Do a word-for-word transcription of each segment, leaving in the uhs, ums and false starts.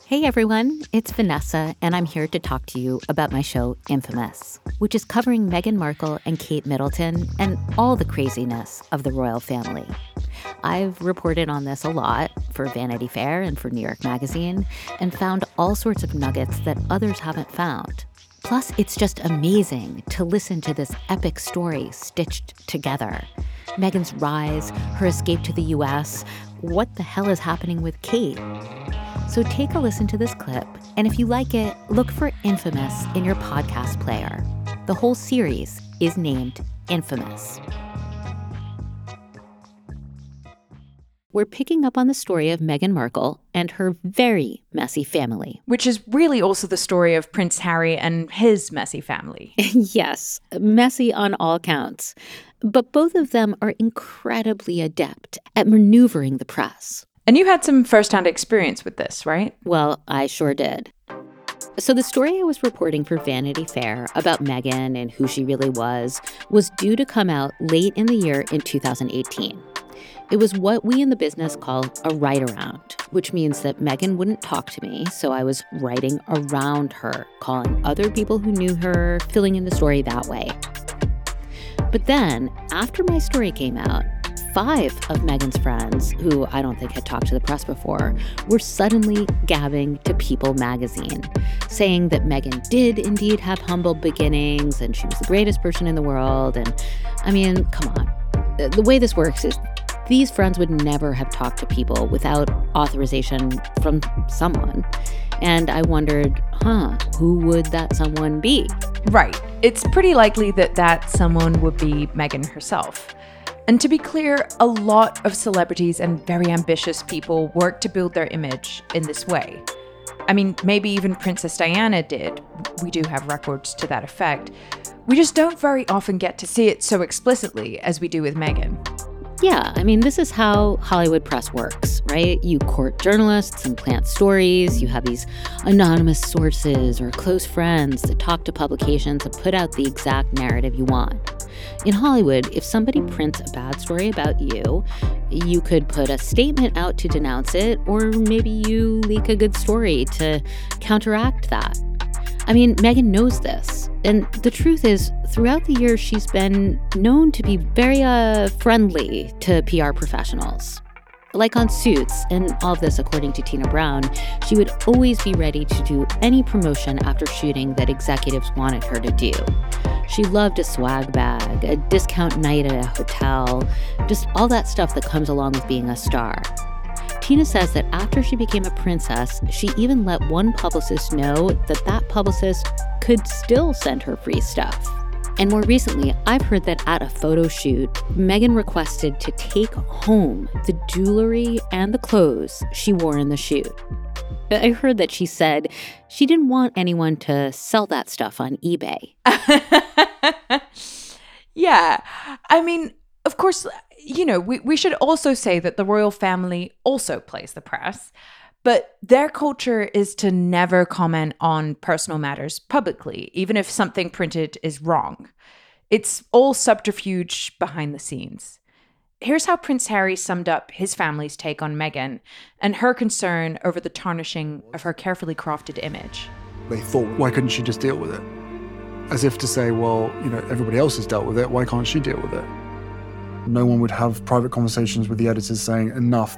Hey everyone, it's Vanessa, and I'm here to talk to you about my show Infamous, which is covering Meghan Markle and Kate Middleton and all the craziness of the royal family. I've reported on this a lot for Vanity Fair and for New York Magazine and found all sorts of nuggets that others haven't found. Plus, it's just amazing to listen to this epic story stitched together. Meghan's rise, her escape to the U S, what the hell is happening with Kate? So take a listen to this clip, and if you like it, look for Infamous in your podcast player. The whole series is named Infamous. We're picking up on the story of Meghan Markle and her very messy family. Which is really also the story of Prince Harry and his messy family. Yes, messy on all counts. But both of them are incredibly adept at maneuvering the press. And you had some first-hand experience with this, right? Well, I sure did. So the story I was reporting for Vanity Fair about Meghan and who she really was was due to come out late in the year in two thousand eighteen. It was what we in the business call a write-around, which means that Meghan wouldn't talk to me, so I was writing around her, calling other people who knew her, filling in the story that way. But then, after my story came out, five of Meghan's friends, who I don't think had talked to the press before, were suddenly gabbing to People magazine, saying that Meghan did indeed have humble beginnings and she was the greatest person in the world. And I mean, come on. The way this works is these friends would never have talked to People without authorization from someone. And I wondered, huh, who would that someone be? Right. It's pretty likely that that someone would be Meghan herself. And to be clear, a lot of celebrities and very ambitious people work to build their image in this way. I mean, maybe even Princess Diana did. We do have records to that effect. We just don't very often get to see it so explicitly as we do with Meghan. Yeah, I mean, this is how Hollywood press works, right? You court journalists and plant stories. You have these anonymous sources or close friends that talk to publications and put out the exact narrative you want. In Hollywood, if somebody prints a bad story about you, you could put a statement out to denounce it, or maybe you leak a good story to counteract that. I mean, Meghan knows this. And the truth is, throughout the years, she's been known to be very uh, friendly to P R professionals. Like on Suits, and all of this according to Tina Brown, she would always be ready to do any promotion after shooting that executives wanted her to do. She loved a swag bag, a discount night at a hotel, just all that stuff that comes along with being a star. Tina says that after she became a princess, she even let one publicist know that that publicist could still send her free stuff. And more recently, I've heard that at a photo shoot, Meghan requested to take home the jewelry and the clothes she wore in the shoot. I heard that she said she didn't want anyone to sell that stuff on eBay. Yeah, I mean, of course, you know, we, we should also say that the royal family also plays the press, but their culture is to never comment on personal matters publicly, even if something printed is wrong. It's all subterfuge behind the scenes. Here's how Prince Harry summed up his family's take on Meghan and her concern over the tarnishing of her carefully crafted image. They thought, why couldn't she just deal with it? As if to say, well, you know, everybody else has dealt with it, why can't she deal with it? No one would have private conversations with the editors saying, enough.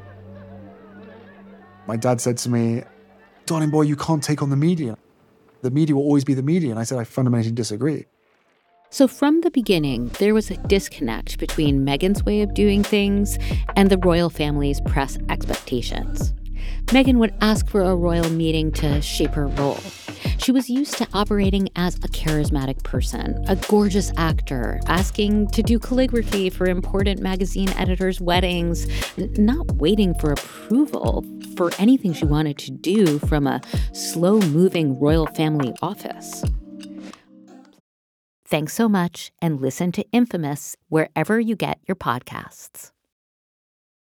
My dad said to me, darling boy, you can't take on the media. The media will always be the media. And I said, I fundamentally disagree. So from the beginning, there was a disconnect between Meghan's way of doing things and the royal family's press expectations. Meghan would ask for a royal meeting to shape her role. She was used to operating as a charismatic person, a gorgeous actor, asking to do calligraphy for important magazine editors' weddings, not waiting for approval for anything she wanted to do from a slow-moving royal family office. Thanks so much, and listen to Infamous wherever you get your podcasts.